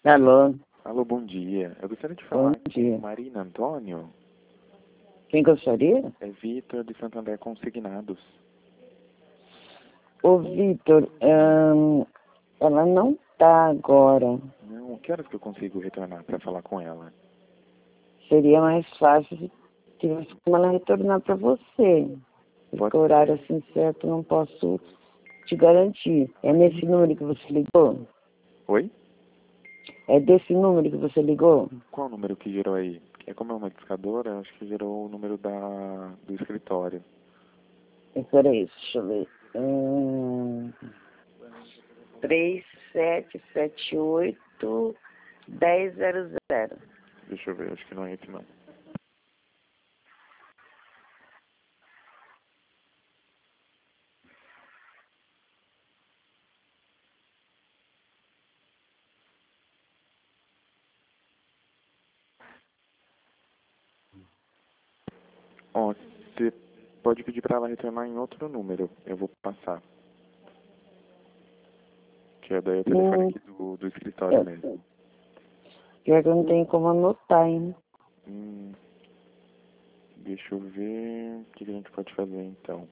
Alô, Alô, bom dia. Eu gostaria de bom falar dia. com Marina Antônio. Quem gostaria? É Vitor de Santander Consignados. Ô, Vitor, ela não tá agora. Não, que horas que eu consigo retornar para falar com ela? Seria mais fácil se tivesse como ela retornar para você. Porque o horário assim certo eu não posso te garantir. É nesse número que você ligou? Oi? É desse número que você ligou? Qual o número que gerou aí? É como é uma discadora, acho que gerou o número do escritório. Peraí, deixa eu ver. 3778-1000. Deixa eu ver, acho que não é esse não. Ó, você pode pedir para ela retornar em outro número. Eu vou passar. Que é daí o telefone aqui do escritório mesmo. Pior que eu não tenho como anotar, hein? Deixa eu ver o que a gente pode fazer então.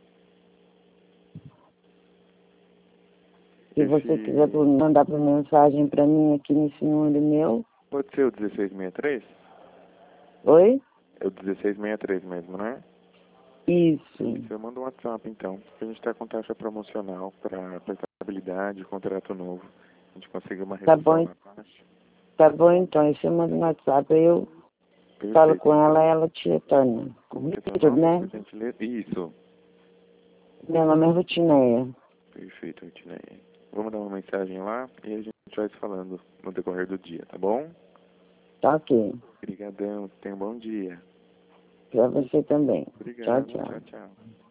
Se você quiser mandar por mensagem para mim aqui nesse número meu. Pode ser o 1663? Oi? É o 1663 mesmo, né? Isso. Eu mando um WhatsApp então. A gente está com taxa promocional para estabilidade, contrato novo. A gente conseguiu uma Tá redução bom, na taxa. tá bom então. Aí você manda no WhatsApp, aí eu falo Perfeito. com ela e ela te retorna. Como que é seu Vitor, nome, né? por gentileza? Isso. Meu nome é Rutineia. Perfeito, Rutineia. Vamos dar uma mensagem lá e a gente vai se falando no decorrer do dia, tá bom? Tá ok. Obrigadão, tenha um bom dia. Pra você também. Tchau, Obrigado, tchau. tchau, tchau.